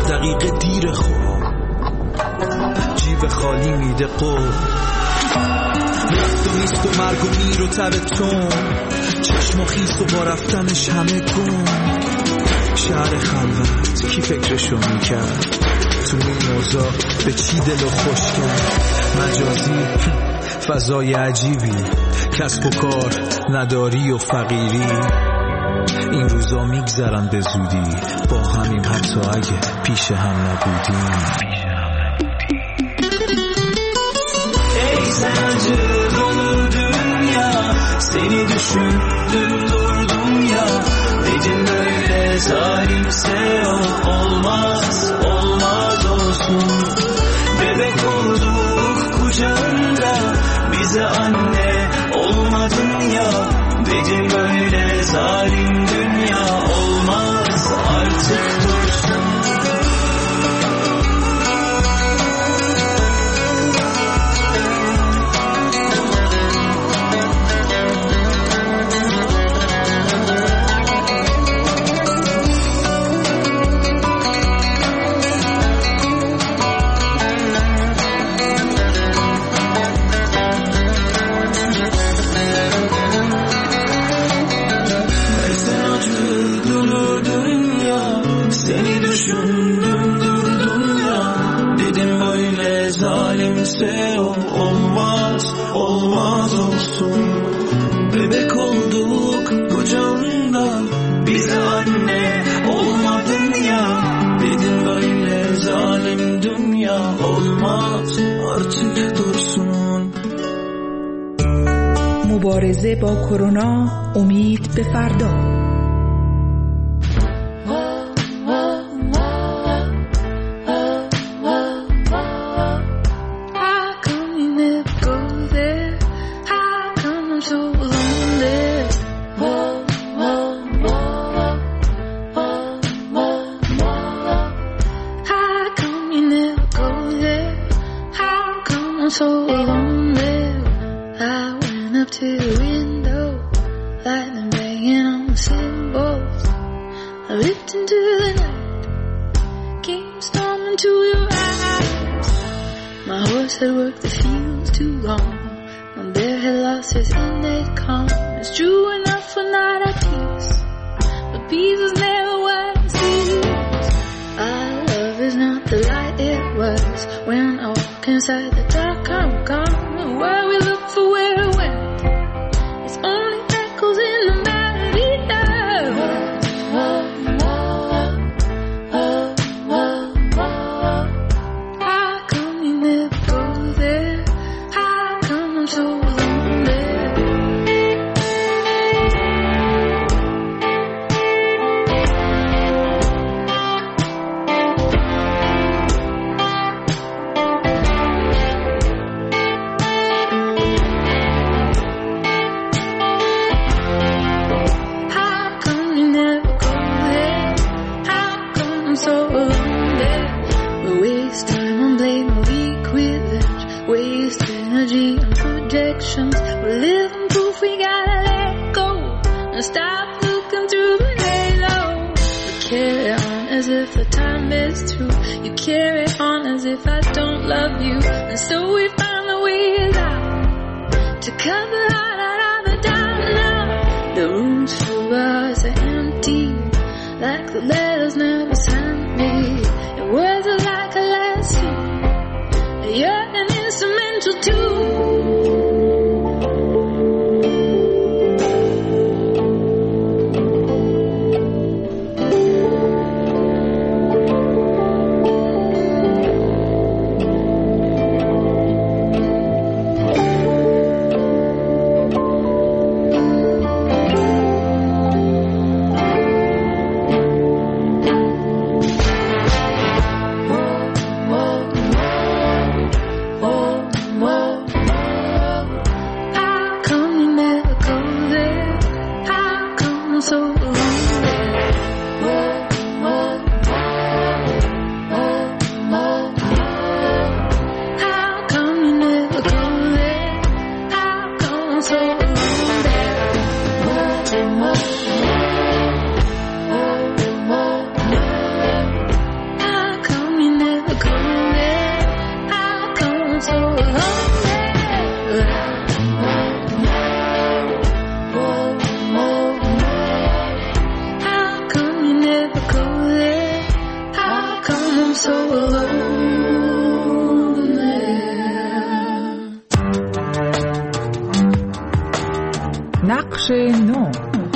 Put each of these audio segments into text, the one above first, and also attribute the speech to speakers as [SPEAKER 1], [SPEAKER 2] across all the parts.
[SPEAKER 1] دقیقه دیر خوب جیب خالی میده قول رفت و نیست و مرگ و میر و تبتون چشم و خیس و با رفتنش همه گم شهر خلوت کی فکرشو میکرد تو این اوضاع به چی دلو خوش کرد مجازی فضای عجیبی کسب و کار نداری و فقیری این روزا میگذرن به زودی با همیم حتی اگه پیش هم نبودیم ای sence dolu dünya seni düşündüm durdum ya dedim böyle zalimse olmaz olmaz olsun bebek olduk kucağında bize anne olmadın ya dedim böyle zalim dünya olmaz artık dursun olmaz olmaz olsun bebek olduk kucağında bize anne olmadın ya dedim böyle zalim dünya olmaz artık dursun
[SPEAKER 2] مبارزه با کرونا امید به فردا so alone there. نقش نو.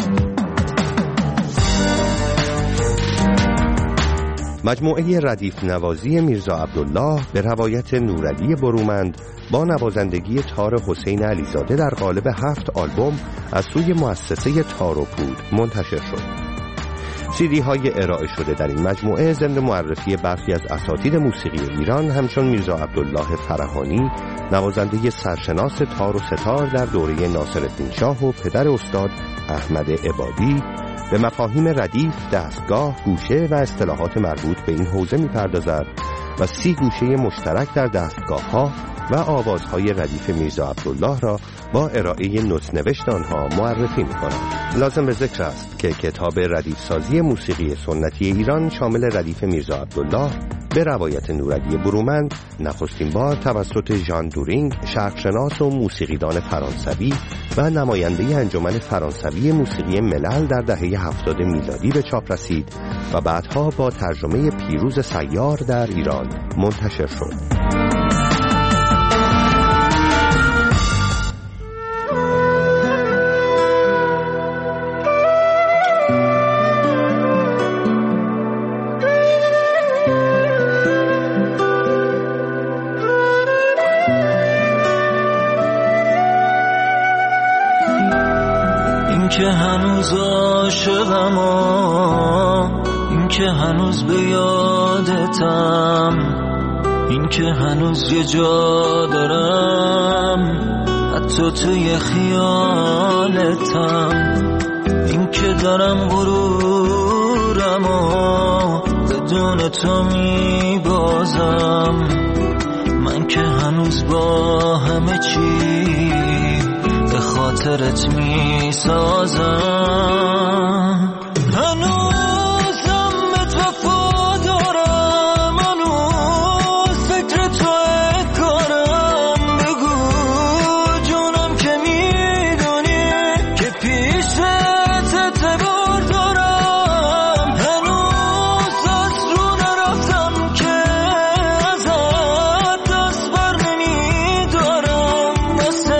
[SPEAKER 3] مجموعه ردیف نوازی میرزا عبدالله به روایت نورعلی برومند با نوازندگی تار حسین علیزاده در قالب 7 آلبوم از سوی مؤسسه تار و پود منتشر شد. CD های ارائه شده در این مجموعه ضمن معرفی برخی از اساتید موسیقی ایران همچون میرزا عبدالله فرهانی، نوازنده سرشناس تار و ستار در دوره ناصرالدین شاه و پدر استاد احمد عبادی، به مفاهیم ردیف، دستگاه، گوشه و اصطلاحات مربوط به این حوزه می‌پردازد و 30 گوشه مشترک در دستگاه‌ها و آوازهای ردیف میرزا عبدالله را با ارائه نوت‌نوشت آنها معرفی می‌کند. لازم به ذکر است که کتاب ردیف سازی موسیقی سنتی ایران شامل ردیف میرزا عبدالله به روایت نورعلی برومند نخستین بار توسط ژان دورینگ، شرقشناس و موسیقیدان فرانسوی و نماینده انجمن فرانسوی موسیقی ملل در دهه 70 میلادی به چاپ رسید و بعدها با ترجمه پیروز سیار در ایران منتشر شد.
[SPEAKER 4] که هنوز عاشقم و این که هنوز به یادتم، این که هنوز یه جا دارم حتی توی خیالتم، این که دارم غرورم و بدون تو میبازم، من که هنوز با همه چی به خاطرت می سازم. هنوزم بهت وفا دارم، هنوز فکر توی کارم، بگو جونم که میدونی که پیشت اعتبار دارم، هنوز از رو نرفتم که ازت دست بر نمیدارم، واسه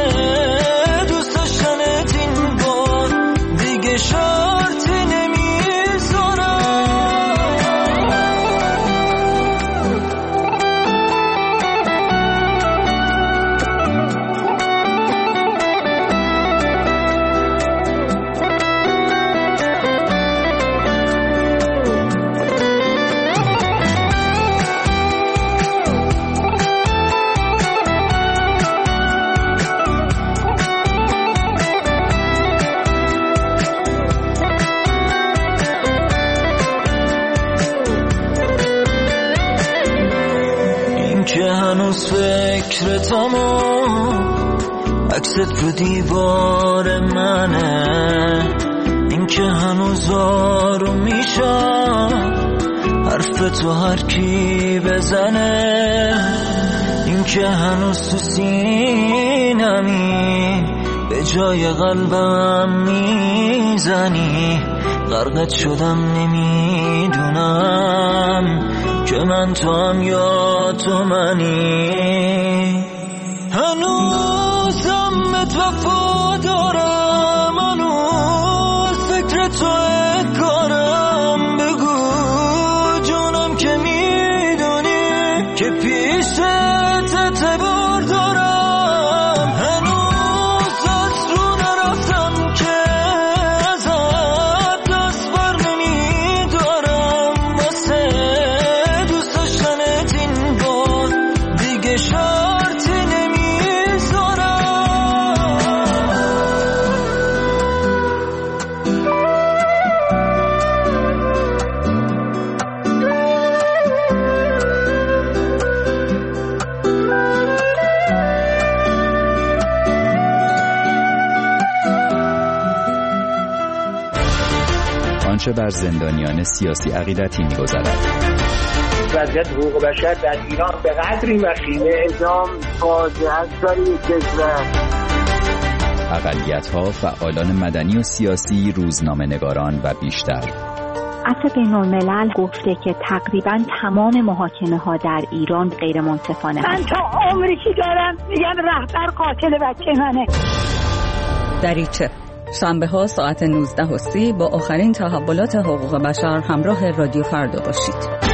[SPEAKER 4] که هنوز فکرتم و عکست رو دیوار منه، این که هنوز آروم میشم حرف تو هر کی بزنه، این که هنوز تو سینمی به جای قلبم میزنی، غرقت شدم نمیدونم که من تو هم یا تو منی، هنوزم بهت وفا دارم، هنوز فکر توی کارم، بگو جونم که میدونی که پیشت اعتبار دارم، هنوز از رو نرفتم که ازت دست بر نمیدارم، واسه دوست داشتنت این بار دیگه شرطی نمیذارم.
[SPEAKER 5] آنچه بر زندانیان سیاسی عقیدتی می‌گذرد.
[SPEAKER 6] وضعیت حقوق بشر در ایران به قدری وخیمه، اعدام فاجعه است برای کشور.
[SPEAKER 5] اقلیت‌ها، فعالان مدنی و سیاسی، روزنامه‌نگاران و بیشتر.
[SPEAKER 7] عفو بین‌الملل گفته که تقریباً تمام محاکمه‌ها در ایران غیر منصفانه است.
[SPEAKER 8] من تا عمری که دارم میگم رهبر قاتل بچه منه.
[SPEAKER 9] دریچه شنبه‌ها ساعت 19:30 با آخرین تحولات حقوق بشر همراه رادیو فردا باشید.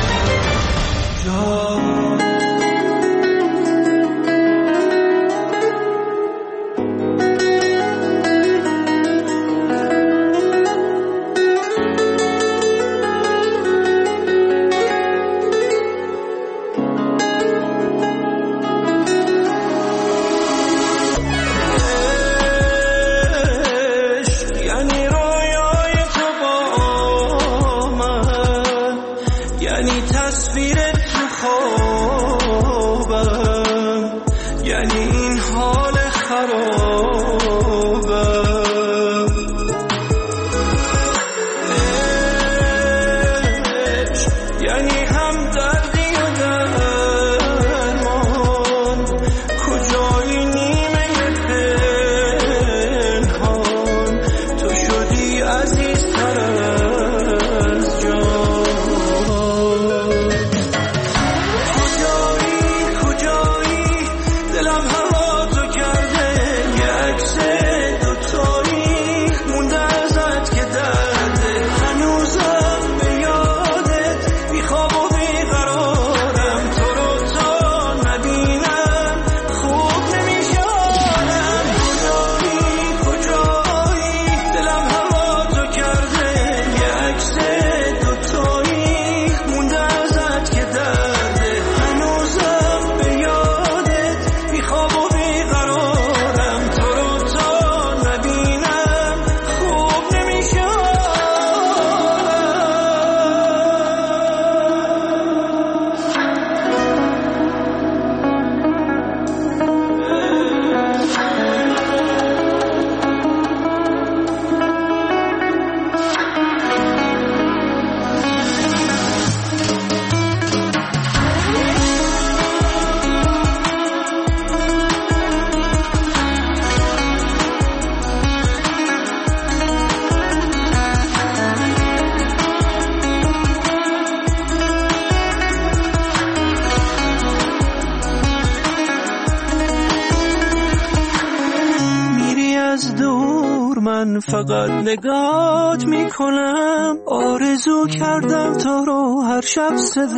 [SPEAKER 1] فقط نگات میکنم، آرزو کردم تا رو هر شب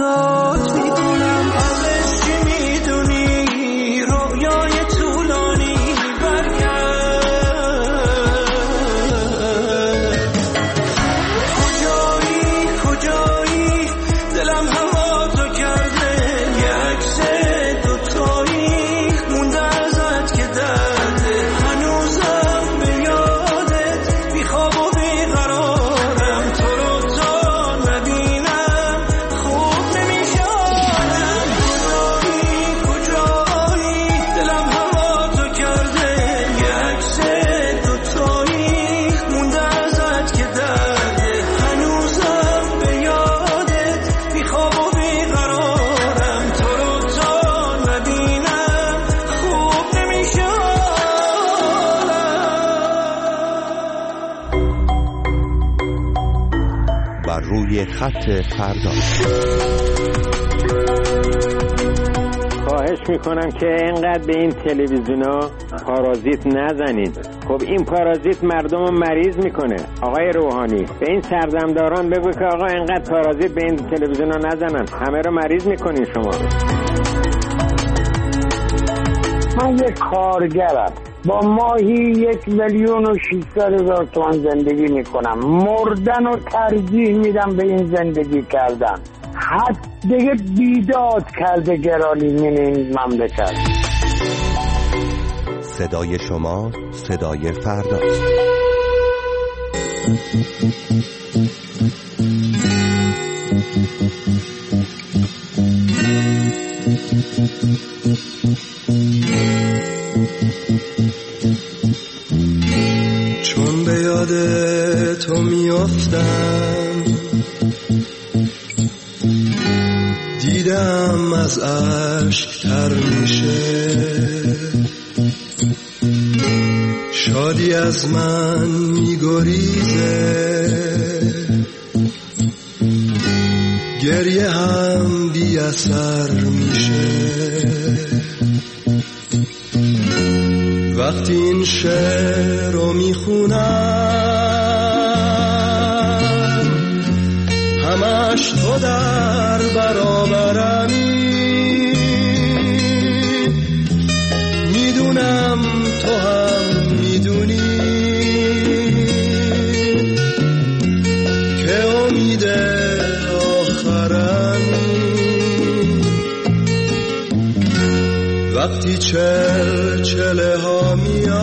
[SPEAKER 1] صدات میکنم. ازش چی میدونی رویای طولانی برگرد، کجایی دلم هوا تو کرده، یه عکس دوتایی مونده ازت که درده، هنوزم به یادت بیخواب و بیقرارم، تو رو تا نبینم خوب نمیشارم. کجایی دلم هوا تو کرده، یه عکس دوتایی مونده ازت که درده، هنوزم به یادت بیخواب و بیقرارم، تو رو تا نبینم خوب نمیشارم.
[SPEAKER 3] بر روی خط فردا.
[SPEAKER 6] خواهش میکنم که اینقدر به این تلویزیونا پارازیت نزنید. خب این پارازیت مردم رو مریض میکنه. آقای روحانی به این سردمداران بگو که آقا اینقدر پارازیت به این تلویزیونا نزنن، همه رو مریض میکنین شما.
[SPEAKER 8] من یک کارگرم با ماهی 1,600,000 تومان زندگی میکنم. مردن رو ترجیح میدم به این زندگی کردن. حد دیگه بیداد کرده گرانیمین این مملکت.
[SPEAKER 3] صدای شما صدای فرداست.
[SPEAKER 1] چون به یاد تو میافتم، دیدم از عشق تر میشه، شادی از من میگریزه،
[SPEAKER 10] گریه هم بی اثر میشه وقتی این شعر رو میخونم همش تو در برابرمی میدونم تو هم میدونی که امید آخرمی وقتی چله ها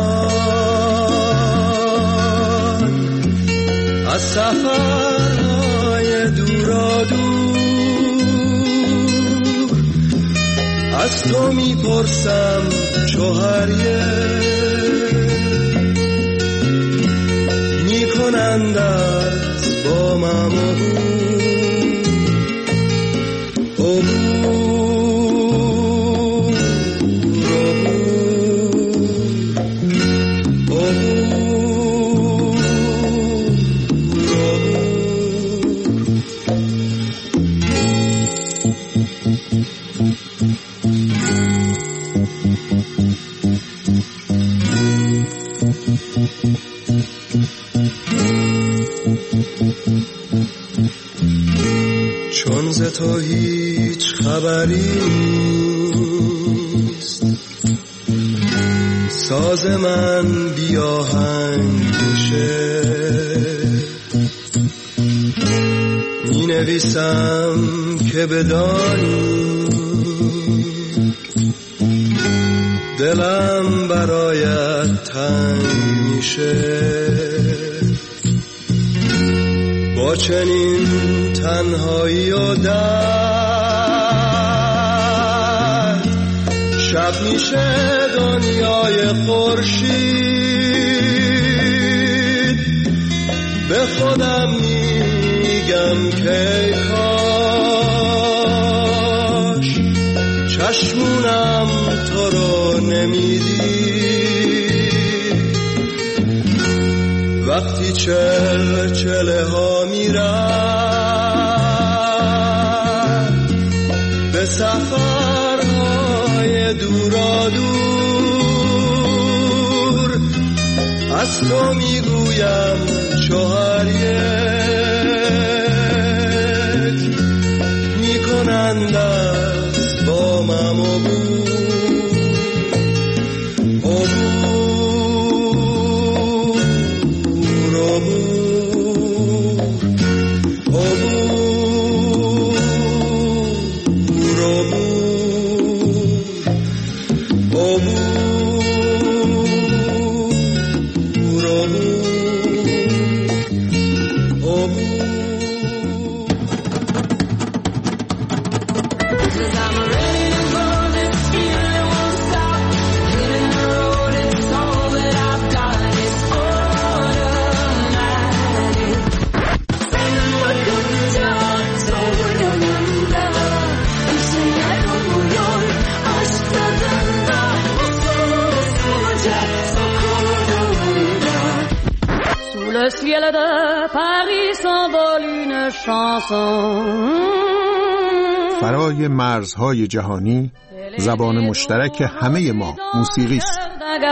[SPEAKER 10] میان از سفرهای دورا دور از تو میپرسم چوهریه میکنند از با ممو چون ز تو هیچ خبری نیست ساز من بی آهنگ میشه می نویسم که بدانی دلم برایت تنگ میشه با چنین تنهایی و درد شب میشه دنیای خورشید به خودم میگم که کاش چشمونم تو رو نمیدید وقتی چله ها میرن به سفرهای دورا دور از تو میگویم شوهر یک میکنند از با مم
[SPEAKER 11] Le ciel de Paris s'envole une chanson.
[SPEAKER 12] فرای مرزهای جهانی زبان مشترک همه ما موسیقی است.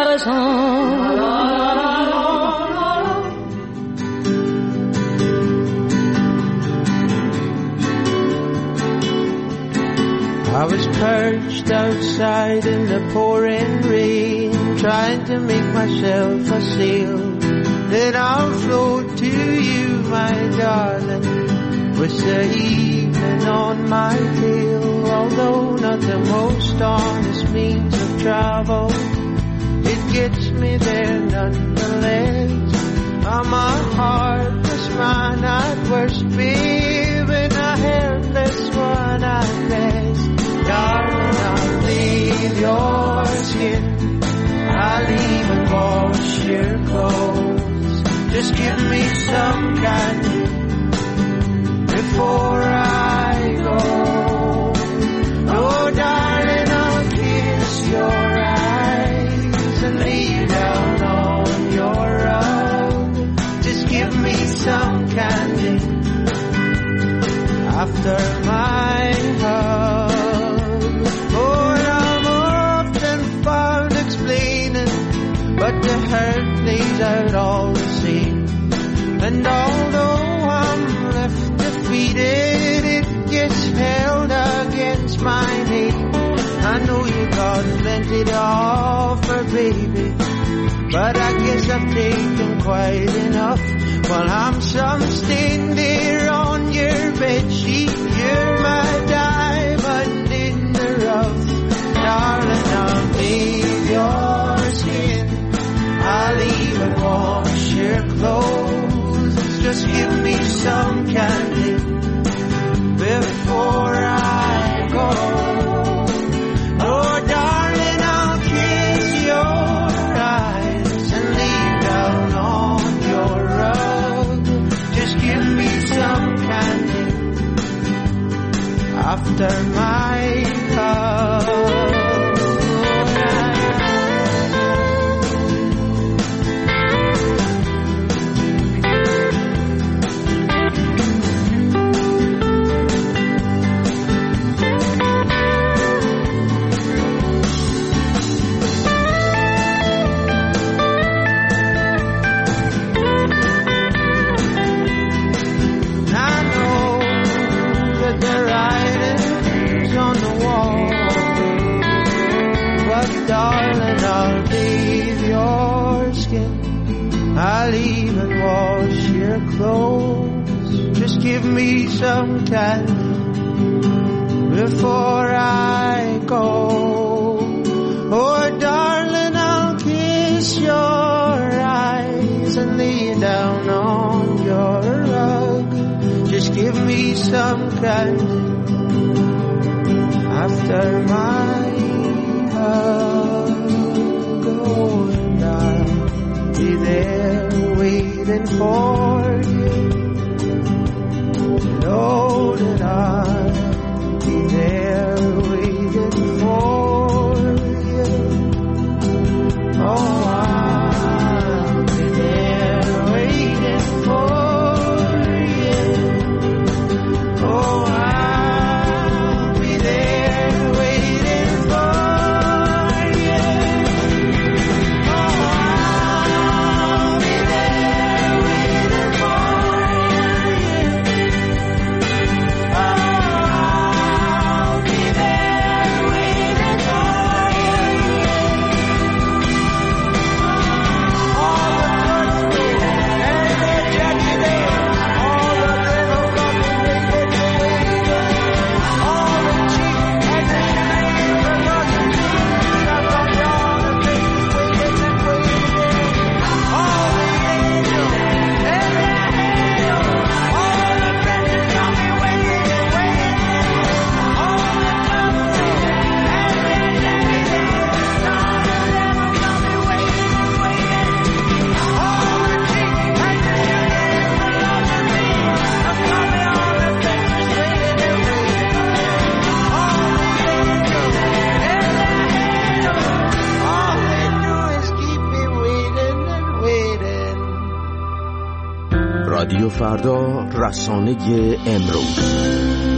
[SPEAKER 13] I was perched outside in the pouring rain, trying to make myself a sail. Then I'll float to you, my darling, with the evening on my tail. Although not the most honest means of travel, it gets me there nonetheless. I'm a heartless man at worst, babe, and a helpless one at best. Darling, I'll leave your skin, I'll even wash your clothes. Just give me some candy before I go. Oh, darling, I'll kiss your eyes and lay down on your rug. Just give me some candy after baby, but I guess I've taken quite enough. While I'm some stain there on your bedsheet, you're my diamond in the rough. Darling, I'll bathe your skin, I'll even wash your clothes. Just give me some candy before I go. Oh, darling, I'll kiss your eyes and lay down on your rug. Just give me some candy after my hug. Darling, I'll bathe your skin, I'll even wash your clothes. Just give me some candy before I go. Oh, darling, I'll kiss your eyes and lay down on your rug. Just give me some candy after my and I'll be there waiting for you. Know that I'll be there waiting for you. Oh, I'll be there waiting for you. Oh, I'll be there waiting for you.
[SPEAKER 14] رادیو فردا، رسانه امروز.